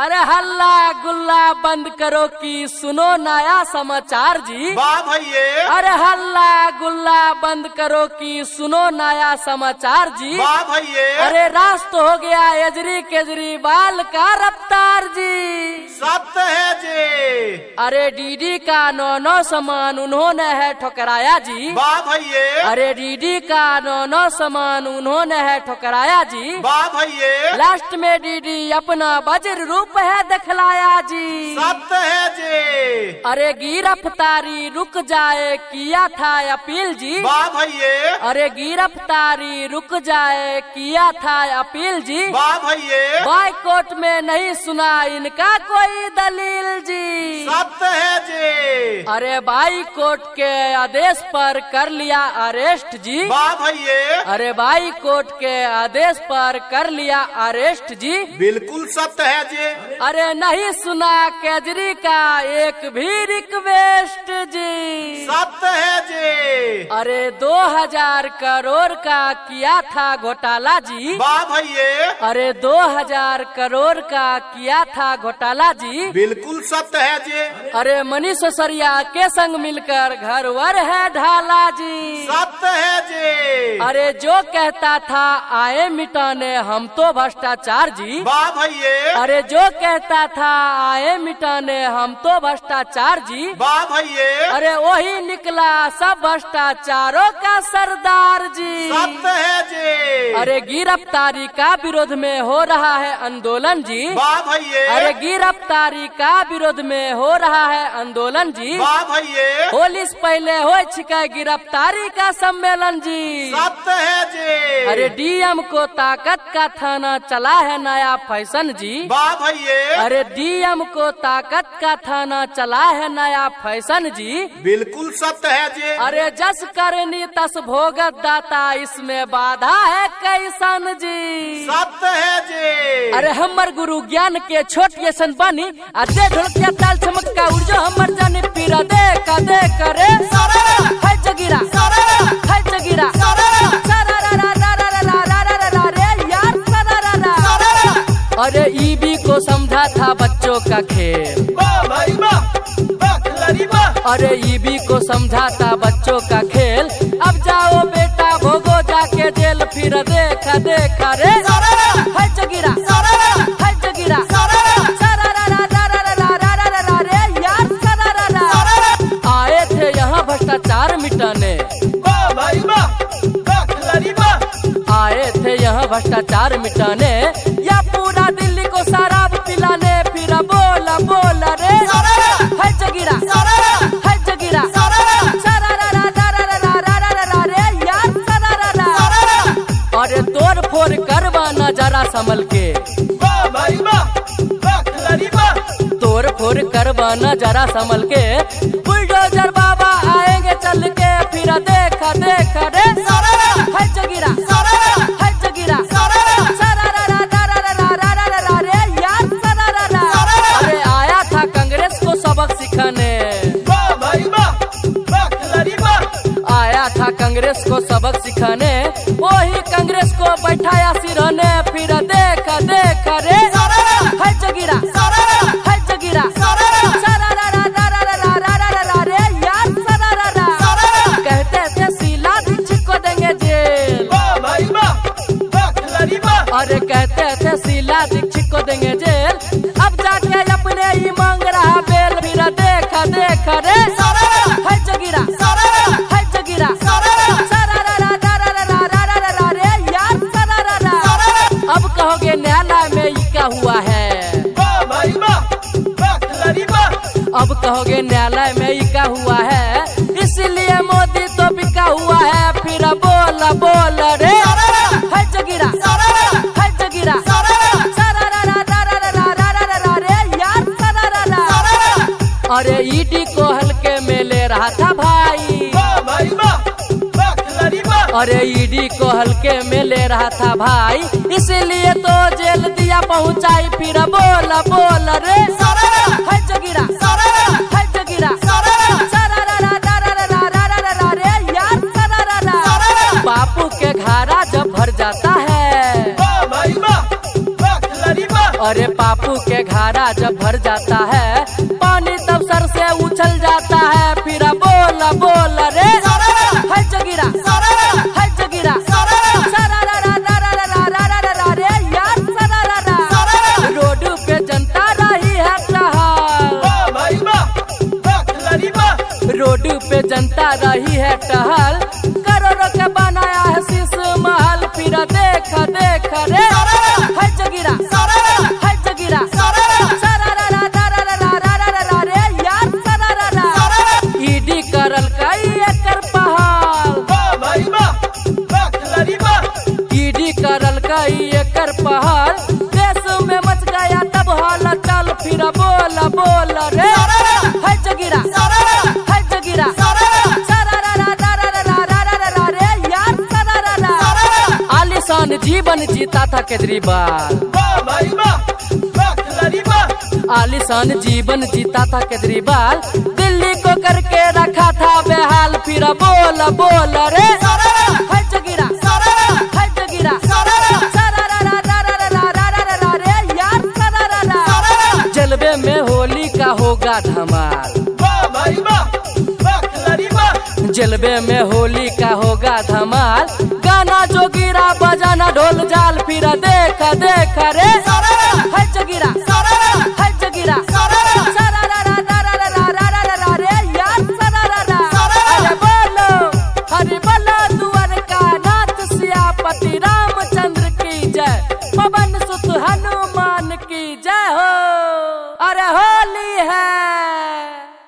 अरे हल्ला गुल्ला बंद करो कि सुनो नया समाचार जी। वाह भैये। अरे हल्ला गुल्ला बंद करो कि सुनो नया समाचार जी। वाह भैये। अरे रास्त हो गया एजरी केजरीवाल का रफ्तार जी। सत्य है जी। अरे डीडी का 9 सामान उन्होंने है ठुकराया जी। वाह भैये। अरे डीडी का 9 सामान उन्होंने है ठुकराया जी। वाह भैये। लास्ट में डीडी अपना वज्र रूप है दिखलाया जी। सत्य है जी। अरे गिरफ्तारी रुक जाए किया था अपील जी। वाह भैये। अरे गिरफ्तारी रुक जाए किया था अपील जी। वाह भैये। बाइकोट में नहीं सुना इनका कोई दलील जी। सत्य है जी। अरे बाइकोट के आदेश पर कर लिया अरेस्ट जी। वाह भैये। अरे बाइकोट के आदेश पर कर लिया अरेस्ट जी। बिल्कुल सत्य है जी। अरे नहीं सुना केजरी का एक भी रिक्वेस्ट जी। सत्य है जी। अरे 2000 करोड़ का किया था घोटाला जी। वाह भैये। अरे 2000 करोड़ का किया था घोटाला जी। बिल्कुल सत्य है जी। अरे मनीष सिसोदिया के संग मिलकर घर वर है ढाला जी। सत्य है जी। अरे जो कहता था आए मिटाने हम तो भ्रष्टाचार जी। वाह भैये। अरे जो कहता था आए मिटाने हम तो भ्रष्टाचार जी। वाह भैये। अरे वही निकला सब भ्रष्टाचारों का सरदार जी। सत्य है जी। अरे गिरफ्तारी का विरोध में हो रहा है आंदोलन जी। वाह भैये। अरे गिरफ्तारी का विरोध में हो रहा है आंदोलन जी। वाह भैये। होली से पहले हो छिके गिरफ्तारी का सम्मेलन जी। सत्य है जी। अरे डीएम को ताकत का थाना चला है नया फैशन जी। वाह भैये। अरे डीएम को ताकत का थाना चला है नया फैशन जी। बिल्कुल सत्य है जी। अरे जस करनी तस भोगत दाता इसमें बाधा है कैसन जी। सत्य है जी। अरे हमर गुरु ज्ञान के छोट ये सन बानी अदे ढोलकिया ताल चमका उड़जो हमर जाने पीरा दे करे है जगीरा है जगीरा अरे ईबी को समझा था बच्चों का खेल। अरे ईबी को समझा था बच्चों का खेल। अब जाओ बेटा भोगो जाके जेल फिर देखा रे है जगीरा है जगीरा आए थे यहाँ भ्रष्टाचार मिटाने। आए थे यहाँ भ्रष्टाचार मिटाने या पूरा दिल्ली को शराब पिलाने। फिर बोला रे है जगीरा है जगीरा अरे तोड़ फोड़ करवाना जरा संभल के। तोड़ फोड़ करवाना जरा संभल के। बुलडोजर बाबा आएंगे चल के फिर देखा रे है जगीरा है जगीरा अरे आया था कांग्रेस को सबक सिखाने। आया था कांग्रेस को सबक सिखाने। वही कांग्रेस को बैठाया सिरहाने। फिर देखा रे है जगीरा है जगीरा कहते थे शीला दीक्षित को देंगे जेल। अरे कहते थे शीला दीक्षित को देंगे जेल। अब जाके अपने ही मांग रहा बेल। फिर देखा रे है जगीरा है जगीरा अब कहोगे न्यायालय में ये क्या हुआ है। अब कहोगे न्यायालय में ये क्या हुआ है। इसलिए मोदी तो बिका हुआ है। फिर बोल रे है जगीरा है जगीरा अरे ईडी को हल्के में ले रहा था भाई। अरे ईडी को हल्के में ले रहा था भाई। इसलिए तो जेल दिया पहुंचाई। फिर बोल रे है जगीरा है जगीरा बापू के घारा जब भर जाता है। अरे पापू के घारा जब भर जाता है पानी तब सर से उछल जाता है। फिर बोल बोल रे है जगीरा है जगीरा रे यार रोड पे जनता रही है टहल, रोड पे जनता रही है टहल, करोड़ों का बनाया है शीश महल। फिर देख देख रे है जगीरा है जगीरा रे यार ईडी करल कई एकर पहाड़, ईडी करल कई एकर पहाड़, देश में मच गया तब हाल चल। फिर बोल बोल रे है जगीरा है जगीरा रे यार आलीशान जीवन जीता था केजरीवाल, आलीशान जीवन जीता था केजरीवाल, दिल्ली को करके रखा था बेहाल। फिर बोल बोल रे है जगीरा है जगीरा रे यार जलवे में होली का होगा धमाल, जलवे में होली का होगा धमाल।